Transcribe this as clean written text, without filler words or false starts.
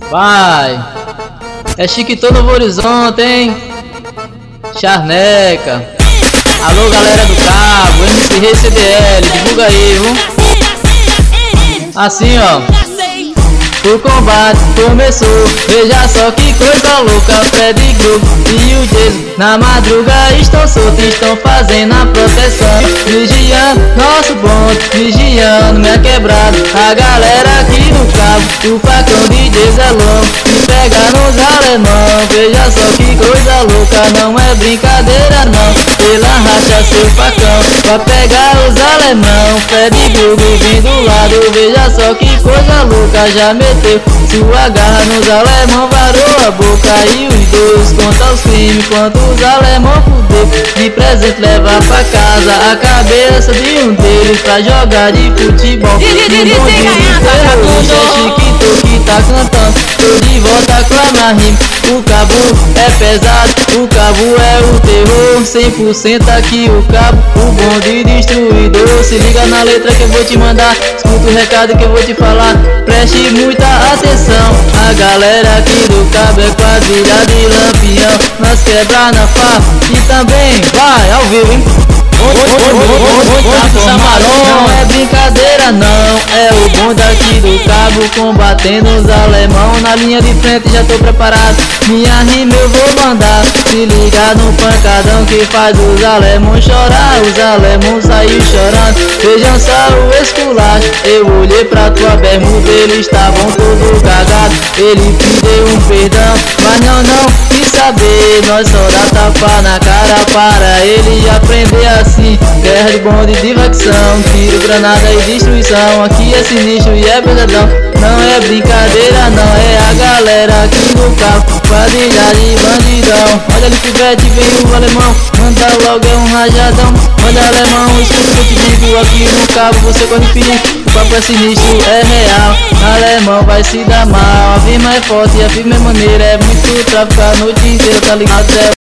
Vai! É Chiquitô Novo Horizonte, hein? Charneca. Alô, galera do Cabo, MC Rei CDL, divulga aí, viu? Assim, ó. O combate começou, veja só que coisa louca. Fred Grupo e o Jason na madruga estão soltos, estão fazendo a proteção, vigiando nosso bonde, vigiando minha quebrada. A galera aqui no Cabo, o facão de Jason é longo e pega nos alemão. Veja só que coisa louca, não é brincadeira não. Ela racha seu facão pra pegar os alemão. Fred Grupo vem do lado, veja só que coisa louca. Já meteu sua garra nos alemão, varou a boca. E os dois contam os crimes, quanto os alemão fudeu. De presente levar pra casa a cabeça de um deles pra jogar de futebol. É Chiquitô que tá cantando, tô de volta com a minha rima. O Cabo é pesado, o Cabo é o terror, 100% aqui o Cabo, o bonde destruidor. Se liga na letra que eu vou te mandar, escuta o recado que eu vou te falar, preste muita atenção. A galera aqui do Cabo é quadrilha de lampião, nós quebra na farra e também vai ao vivo, hein? Não é brincadeira não, é o bonde aqui do Cabo combatendo os alemão. Na linha de frente já tô preparado, minha rima eu vou mandar. Se liga no pancadão que faz os alemão chorar. Os alemão saíram chorando, vejam só o esculacho. Eu olhei pra tua bermuda, eles estavam todos cagados. Ele pediu um perdão, mas não quis saber. Nós só dá tapa na cara para ele aprender assim. Guerra de bonde de facção, tiro, granada e destruição. Aqui é sinistro e é pesadão, não é brincadeira não. É a galera aqui no Cabo, quadrilha de bandidão. Olha ali pivete, vem o alemão, manda logo é um rajadão. Olha alemão, escuta o que eu te digo, aqui no Cabo você corre perigo. O papo é sinistro, é real, alemão vai se dar mal. A firma é forte e a firma é maneira, é muito tráfico a noite inteira, tá ligado?